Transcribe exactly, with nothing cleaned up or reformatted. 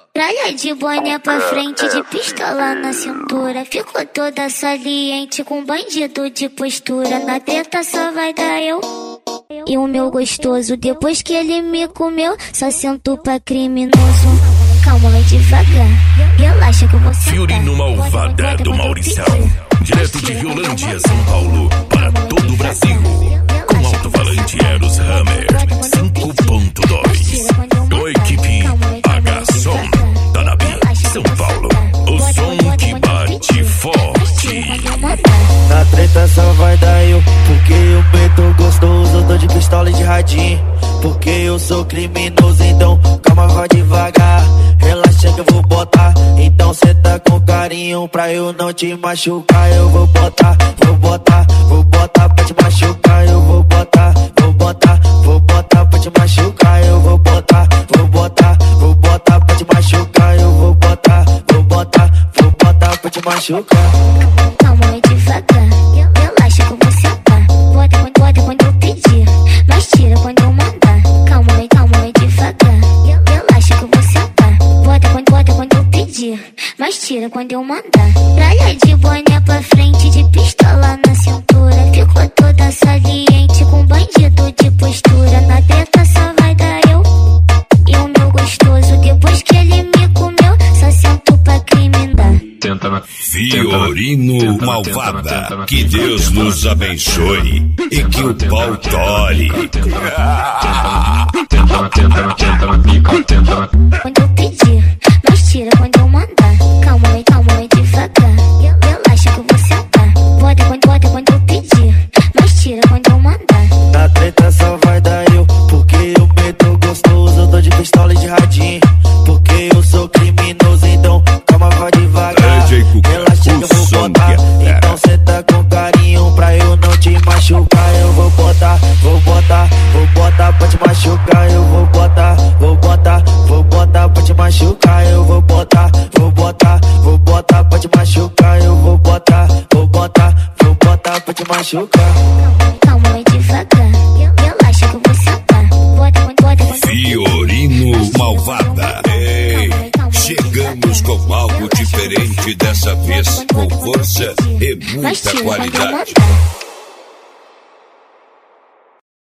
Tralha de boné pra frente, de pistola na cintura. Ficou toda saliente com bandido de postura. Na treta só vai dar eu e o meu gostoso. Depois que ele me comeu, só sento pra criminoso. Calma, vai devagar, relaxa que eu vou sentar. Fiorino Malvada do Maurição, direto de Violândia, São Paulo, para todo o Brasil. Com alto-falante Eros Hammer cinco ponto dois. Do equipe H-Som, Tanabi, São Paulo. O som que bate forte. Na treta só vai dar eu, porque eu meto gostoso. Tô de pistola e de radinho, porque eu sou criminoso. Então calma, vai devagar, relaxa que eu vou botar. Então cê tá com carinho pra eu não te machucar. Eu vou botar, vou botar, vou botar pra te machucar. Eu vou botar, vou botar, vou botar pra te machucar. Eu vou botar, vou botar, vou botar pra te machucar. Eu vou botar, vou botar, vou botar pra te machucar. Calma, vai devagar, relaxa que eu vou sentar. Bota quando, bota quando eu pedir, mas tira quando eu mandar. Calma, vai, calma, vai devagar, relaxa que eu vou sentar. Bota quando, bota quando eu pedir, mas tira quando eu mandar. Tralha de boné pra frente, de pistola na cintura. Ficou toda saliente com bandido de postura. Na treta só vai dar eu e o meu gostoso. Depois que ele me comeu, só sento pra criminar. Fiorino Malvada, que Deus nos abençoe e que o pau tore. Quando eu pedir, mas tira quando eu mandar. Calma, vai, calma, vai devagar, relaxa que eu vou sentar. Bota quando, bota quando eu pedir, mas tira quando eu mandar. Na treta só vai dar eu, porque eu meto gostoso. Eu tô de pistola e de radinho, porque eu sou criminoso. Então calma, vai devagar, relaxa que eu vou botar. Então cê tá com carinho pra eu não te machucar. Eu vou botar, vou botar, vou botar pra te machucar. Eu vou botar, vou botar, vou botar pra te machucar. Eu vou botar, vou botar, vou botar pra te machucar. Eu vou botar, vou botar, vou botar pra te machucar. Calma, vai devagar, relaxa que eu vou sentar. Bota quando, bota quando Fiorino Malvada. Ei, chegamos com algo diferente dessa vez, com força e muita qualidade.